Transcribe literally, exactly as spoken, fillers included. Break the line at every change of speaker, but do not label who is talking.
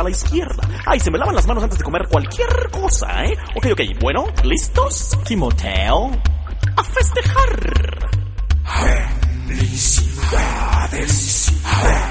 a la izquierda. Ay, se me lavan las manos antes de comer cualquier cosa, ¿eh? Ok, ok, bueno, ¿listos? Timoteo, a festejar.
Felicidades.